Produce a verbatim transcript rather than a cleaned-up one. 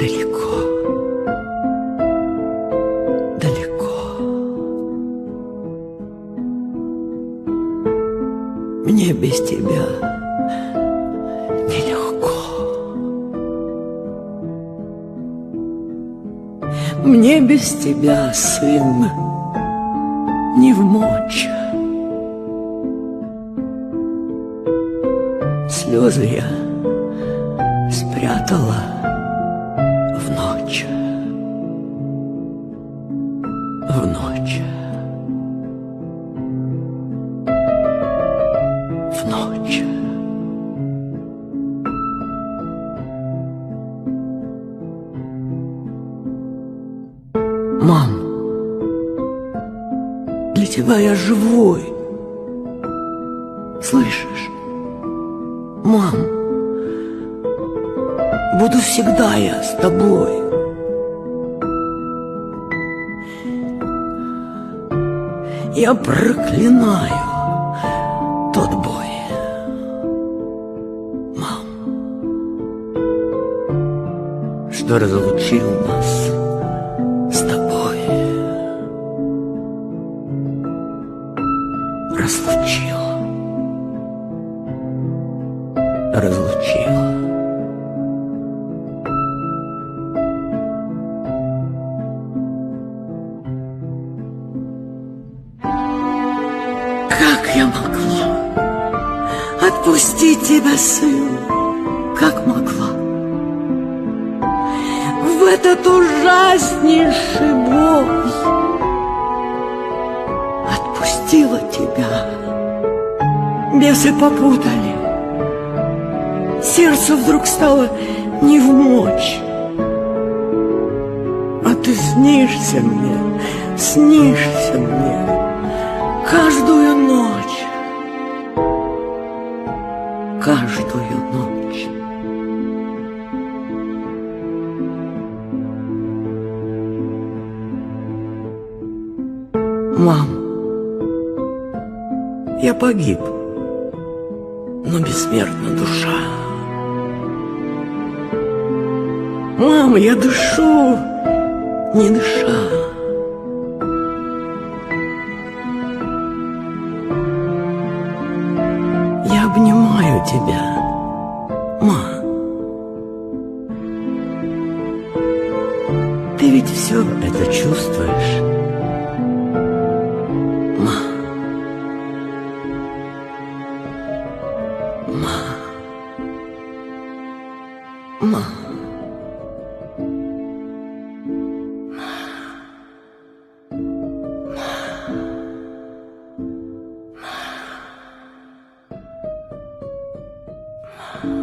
далеко, далеко. Мне без тебя нелегко. Мне без тебя, сын, не вмочь. Слезы я спрятала в ночь, в ночь, в ночь. Мам, для тебя я живой, слышишь? Мам, буду всегда я с тобой. Я проклинаю тот бой, мам, что разлучил нас с тобой, разлучил, разлучил. Как я могла отпустить тебя, сын, как могла? В этот ужаснейший бой отпустила тебя. Бесы попутали, сердце вдруг стало невмочь. А ты снишься мне, снишься мне каждую ночь, каждую ночь. Мам, я погиб, но бессмертна душа. Мам, я дышу, не дыша. Я обнимаю тебя, ма. Ты ведь все это чувствуешь, ма. Ма. Ма. Ма.